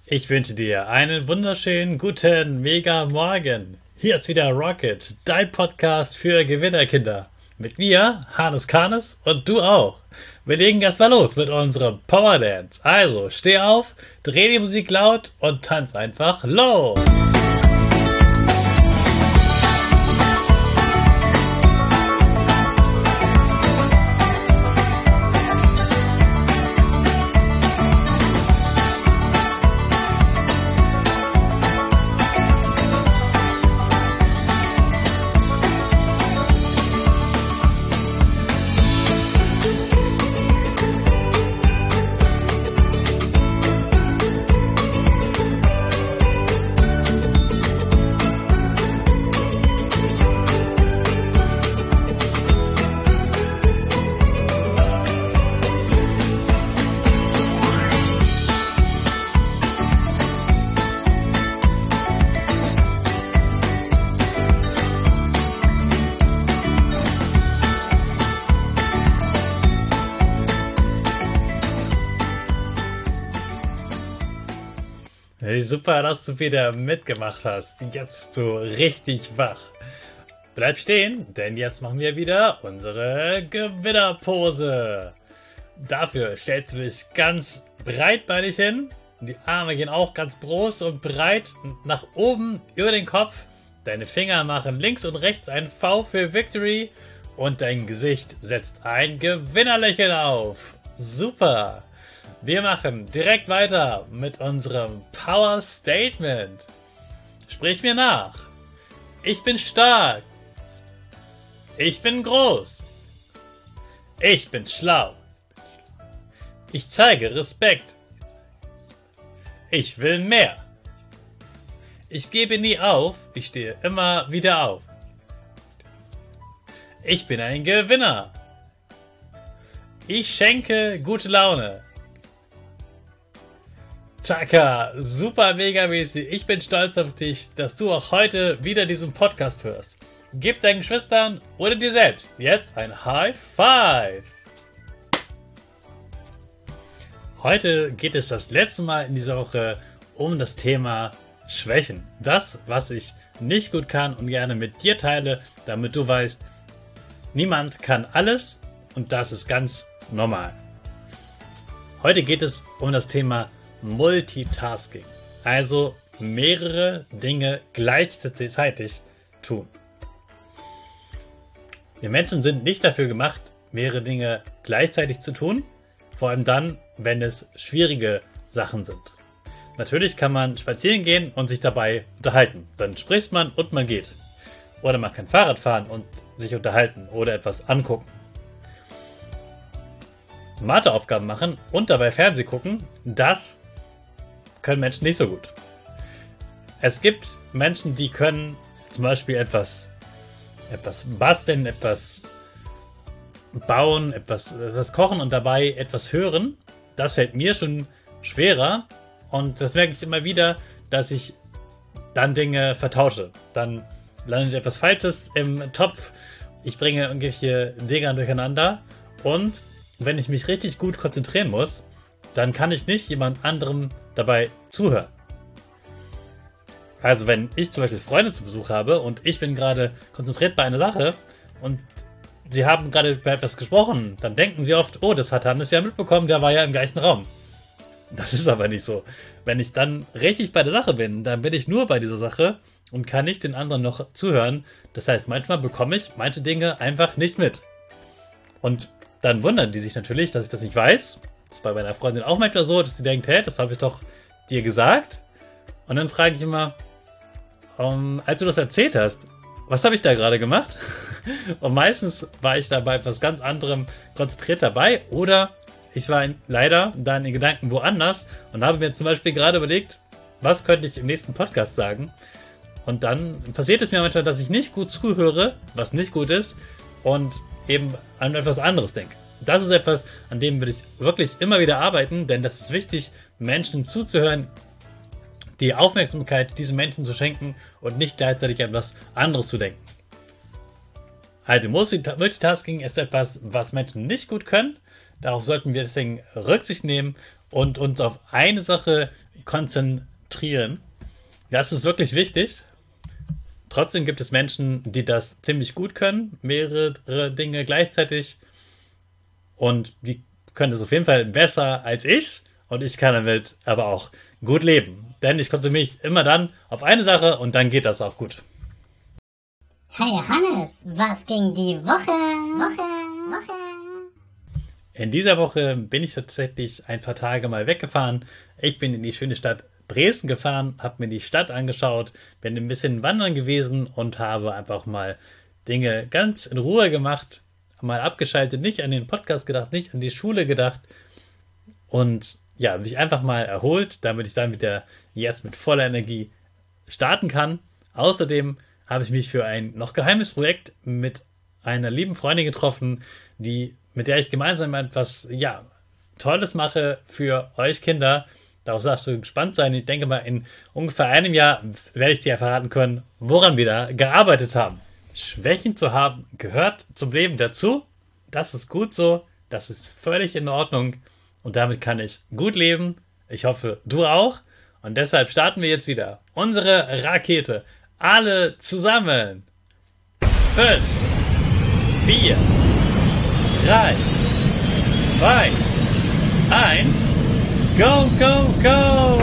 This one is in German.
Ich wünsche dir einen wunderschönen guten Mega Morgen. Hier ist wieder Rocket, dein Podcast für Gewinnerkinder. Mit mir, Hannes Karnes, und du auch. Wir legen erst mal los mit unserem Power Dance. Also, steh auf, dreh die Musik laut und tanz einfach los. Hey, super, dass du wieder mitgemacht hast. Jetzt bist du richtig wach. Bleib stehen, denn jetzt machen wir wieder unsere Gewinnerpose. Dafür stellst du dich ganz breitbeinig hin. Die Arme gehen auch ganz groß und breit nach oben über den Kopf. Deine Finger machen links und rechts ein V für Victory. Und dein Gesicht setzt ein Gewinnerlächeln auf. Super! Wir machen direkt weiter mit unserem Power Statement. Sprich mir nach. Ich bin stark. Ich bin groß. Ich bin schlau. Ich zeige Respekt. Ich will mehr. Ich gebe nie auf. Ich stehe immer wieder auf. Ich bin ein Gewinner. Ich schenke gute Laune. Chaka, super mega mäßig. Ich bin stolz auf dich, dass du auch heute wieder diesen Podcast hörst. Gib deinen Geschwistern oder dir selbst jetzt ein High Five. Heute geht es das letzte Mal in dieser Woche um das Thema Schwächen. Das, was ich nicht gut kann und gerne mit dir teile, damit du weißt, niemand kann alles und das ist ganz normal. Heute geht es um das Thema Multitasking, also mehrere Dinge gleichzeitig tun. Wir Menschen sind nicht dafür gemacht, mehrere Dinge gleichzeitig zu tun, vor allem dann, wenn es schwierige Sachen sind. Natürlich kann man spazieren gehen und sich dabei unterhalten, dann spricht man und man geht. Oder man kann Fahrrad fahren und sich unterhalten oder etwas angucken. Matheaufgaben machen und dabei Fernsehen gucken, das können Menschen nicht so gut. Es gibt Menschen, die können zum Beispiel etwas basteln, etwas bauen, etwas kochen und dabei etwas hören. Das fällt mir schon schwerer und das merke ich immer wieder, dass ich dann Dinge vertausche. Dann landet etwas Falsches im Topf, ich bringe irgendwelche Dinge durcheinander und wenn ich mich richtig gut konzentrieren muss, dann kann ich nicht jemand anderem dabei zuhören. Also wenn ich zum Beispiel Freunde zu Besuch habe und ich bin gerade konzentriert bei einer Sache und sie haben gerade bei etwas gesprochen, dann denken sie oft, oh, das hat Hannes ja mitbekommen, der war ja im gleichen Raum. Das ist aber nicht so. Wenn ich dann richtig bei der Sache bin, dann bin ich nur bei dieser Sache und kann nicht den anderen noch zuhören. Das heißt, manchmal bekomme ich manche Dinge einfach nicht mit. Und dann wundern die sich natürlich, dass ich das nicht weiß. Das ist bei meiner Freundin auch manchmal so, dass sie denkt, hey, das habe ich doch dir gesagt. Und dann frage ich immer, als du das erzählt hast, was habe ich da gerade gemacht? Und meistens war ich da bei etwas ganz anderem konzentriert dabei oder ich war leider dann in Gedanken woanders und habe mir zum Beispiel gerade überlegt, was könnte ich im nächsten Podcast sagen? Und dann passiert es mir manchmal, dass ich nicht gut zuhöre, was nicht gut ist und eben an etwas anderes denke. Das ist etwas, an dem will ich wirklich immer wieder arbeiten, denn das ist wichtig, Menschen zuzuhören, die Aufmerksamkeit diesen Menschen zu schenken und nicht gleichzeitig an etwas anderes zu denken. Also Multitasking ist etwas, was Menschen nicht gut können. Darauf sollten wir deswegen Rücksicht nehmen und uns auf eine Sache konzentrieren. Das ist wirklich wichtig. Trotzdem gibt es Menschen, die das ziemlich gut können, mehrere Dinge gleichzeitig. Und die können das auf jeden Fall besser als ich. Und ich kann damit aber auch gut leben. Denn ich konzentriere mich immer dann auf eine Sache und dann geht das auch gut. Hey Hannes, was ging die Woche? In dieser Woche bin ich tatsächlich ein paar Tage mal weggefahren. Ich bin in die schöne Stadt Dresden gefahren, habe mir die Stadt angeschaut, bin ein bisschen wandern gewesen und habe einfach mal Dinge ganz in Ruhe gemacht, mal abgeschaltet, nicht an den Podcast gedacht, nicht an die Schule gedacht und ja, mich einfach mal erholt, damit ich dann wieder jetzt mit voller Energie starten kann. Außerdem habe ich mich für ein noch geheimes Projekt mit einer lieben Freundin getroffen, mit der ich gemeinsam etwas, Tolles mache für euch Kinder. Darauf darfst du gespannt sein. Ich denke mal, in ungefähr einem Jahr werde ich dir verraten können, woran wir da gearbeitet haben. Schwächen zu haben gehört zum Leben dazu. Das ist gut so. Das ist völlig in Ordnung. Und damit kann ich gut leben. Ich hoffe, du auch. Und deshalb starten wir jetzt wieder unsere Rakete. Alle zusammen. 5, 4, 3, 2, 1. Go, go, go!